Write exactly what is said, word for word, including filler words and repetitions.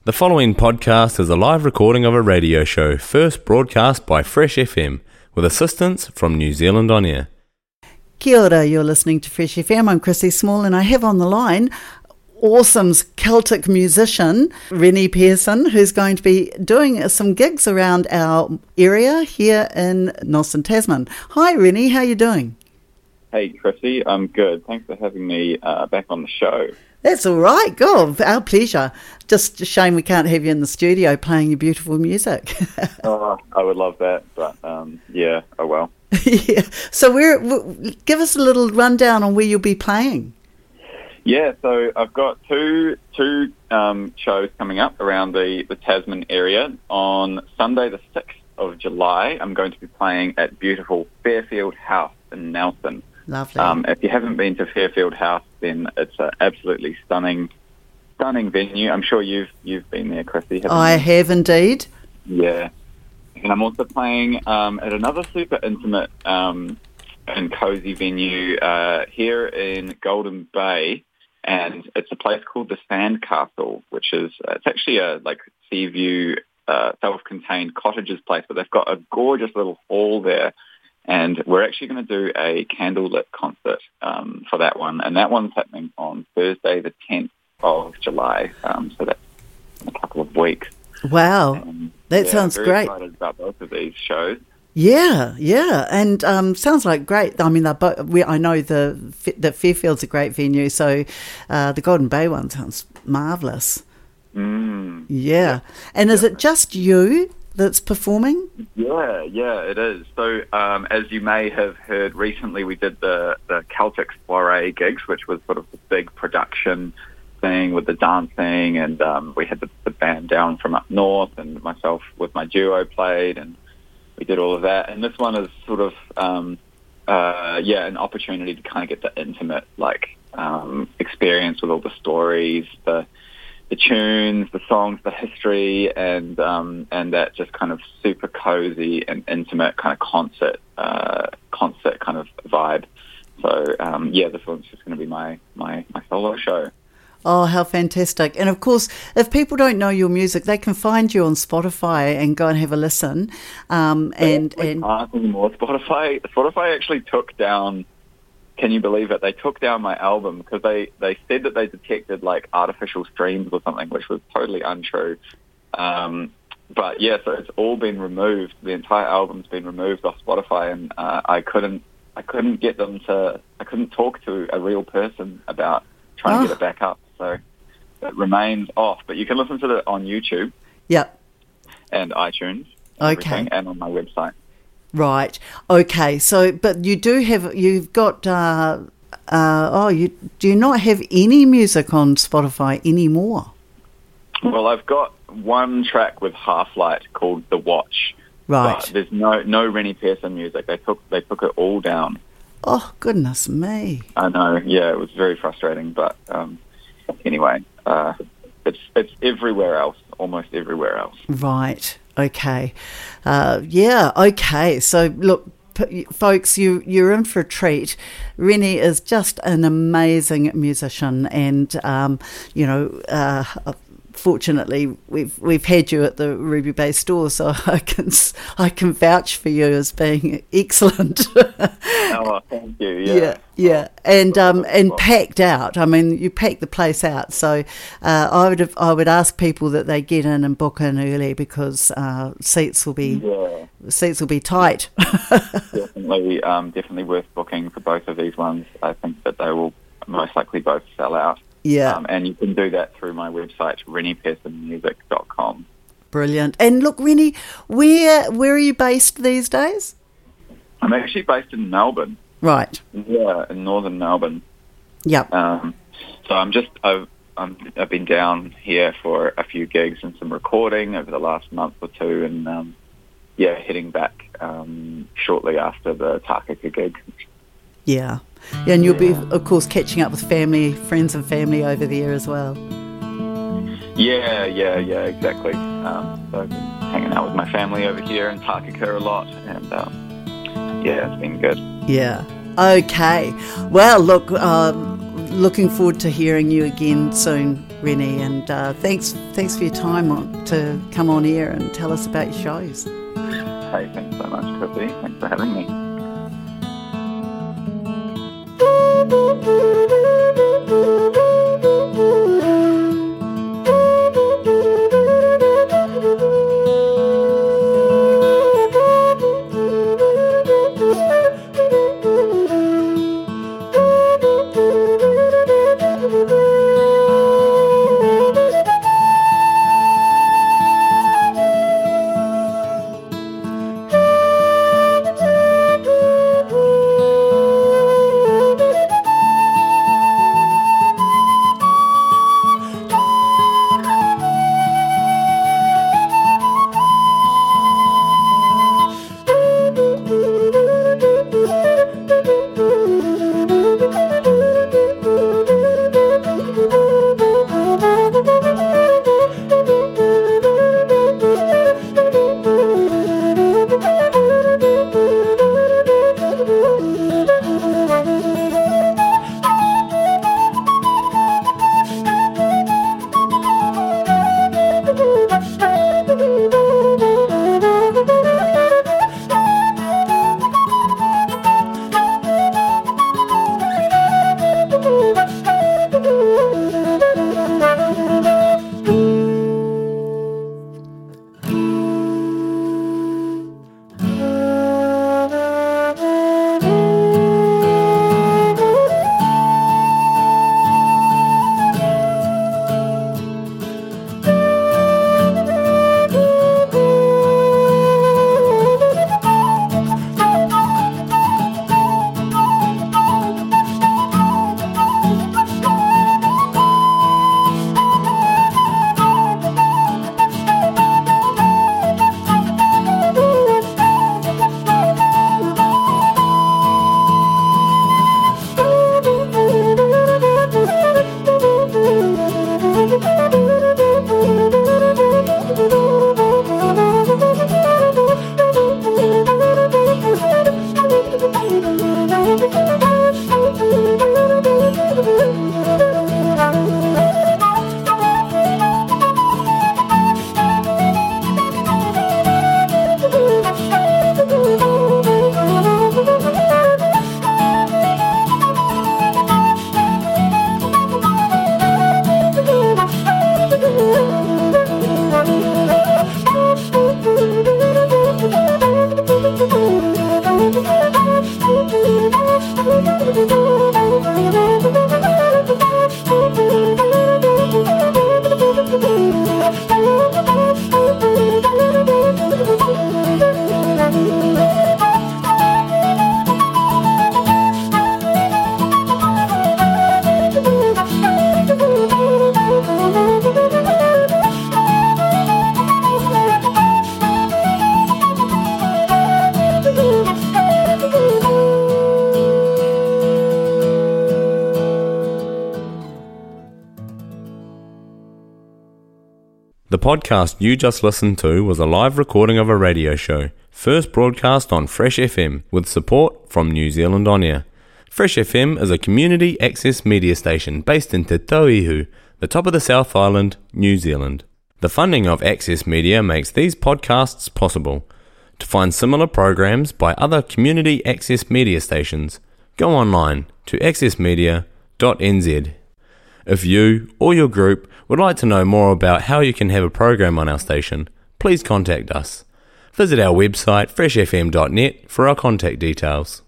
The following podcast is a live recording of a radio show first broadcast by Fresh F M with assistance from New Zealand On Air. Kia ora, you're listening to Fresh F M. I'm Chrissy Small and I have on the line awesome Celtic musician Rennie Pearson, who's going to be doing some gigs around our area here in Nelson, Tasman. Hi Rennie, how are you doing? Hey Chrissy, I'm good. Thanks for having me uh, back on the show. That's all right. God, our pleasure. Just a shame we can't have you in the studio playing your beautiful music. Oh, I would love that, but um, yeah, oh well. Yeah. So where, w- give us a little rundown on where you'll be playing. Yeah, so I've got two two um, shows coming up around the, the Tasman area. On Sunday the sixth of July, I'm going to be playing at beautiful Fairfield House in Nelson. Lovely. Um, if you haven't been to Fairfield House, then it's an absolutely stunning, stunning venue. I'm sure you've you've been there, Chrissy. Haven't I you? have indeed. Yeah, and I'm also playing um, at another super intimate um, and cozy venue uh, here in Golden Bay, and it's a place called the Sandcastle, which is it's actually a like sea view, uh, self-contained cottages place, but they've got a gorgeous little hall there. And we're actually going to do a candlelit concert um, for that one. And that one's happening on Thursday, the tenth of July. Um, so that's in a couple of weeks. Wow. Um, that yeah, sounds very great. excited about both of these shows. Yeah, yeah. And um, sounds like great. I mean, they're both, we, I know the, the Fairfield's a great venue. So uh, the Golden Bay one sounds marvellous. Mm. Yeah. And is it just you that's performing? Yeah, yeah, it is. So um, as you may have heard recently, we did the, the Celtic Soiree gigs, which was sort of the big production thing with the dancing, and um, we had the, the band down from up north, and myself with my duo played, and we did all of that. And this one is sort of, um, uh, yeah, an opportunity to kind of get the intimate, like, um, experience with all the stories, the the tunes, the songs, the history, and um, and that just kind of super cozy and intimate kind of concert, uh, concert kind of vibe. So um, yeah, this one's just going to be my, my, my solo show. Oh, how fantastic. And of course, if people don't know your music, they can find you on Spotify and go and have a listen. Um, and and can't anymore. Spotify, Spotify actually took down. Can you believe it? They took down my album because they, they said that they detected like artificial streams or something, which was totally untrue. Um, but yeah, so it's all been removed. The entire album's been removed off Spotify, and uh, I couldn't I couldn't get them to. I couldn't talk to a real person about trying oh. to get it back up. So it remains off. But you can listen to it on YouTube. Yep. And iTunes. And okay. And on my website. Right. Okay. So, but you do have, you've got, uh, uh, oh, you do you not have any music on Spotify anymore? Well, I've got one track with Half-Light called The Watch. Right. But there's no no Rennie Pearson music. They took they took it all down. Oh, goodness me. I know. Yeah, it was very frustrating. But um, anyway, uh, it's it's everywhere else, almost everywhere else. Right. Okay. Uh, yeah, okay. So, look, p- folks, you, you're in for a treat. Rennie is just an amazing musician and, um, you know, uh, fortunately, we've we've had you at the Ruby Bay store, so I can I can vouch for you as being excellent. Oh, thank you. Yeah, yeah, yeah. and um and packed out. I mean, you packed the place out. So uh, I would have, I would ask people that they get in and book in early because uh, seats will be yeah. seats will be tight. definitely, um, definitely worth booking for both of these ones. I think that they will most likely both sell out. Yeah. Um, and you can do that through my website, rennie pearson music dot com. Brilliant. And look, Rennie, where where are you based these days? I'm actually based in Melbourne. Right. Yeah, in northern Melbourne. Yep. Um, so I'm just, I've, I'm, I've been down here for a few gigs and some recording over the last month or two, and um, yeah, heading back um, shortly after the Tākaka gig. Yeah. Yeah, and you'll be, of course, catching up with family, friends and family over there as well. Yeah, yeah, yeah, exactly. Um, so I've been hanging out with my family over here in Tākaka a lot, and um, yeah, it's been good. Yeah. Okay. Well, look, um, looking forward to hearing you again soon, Rennie, and uh, thanks thanks for your time on, to come on air and tell us about your shows. Hey, thanks so much, Chrissy. Thanks for having me. The podcast you just listened to was a live recording of a radio show, first broadcast on Fresh F M with support from New Zealand On Air. Fresh F M is a community access media station based in Te Tauihu, the top of the South Island, New Zealand. The funding of Access Media makes these podcasts possible. To find similar programs by other community access media stations, go online to access media dot n z. If you or your group would like to know more about how you can have a program on our station, please contact us. Visit our website fresh f m dot net for our contact details.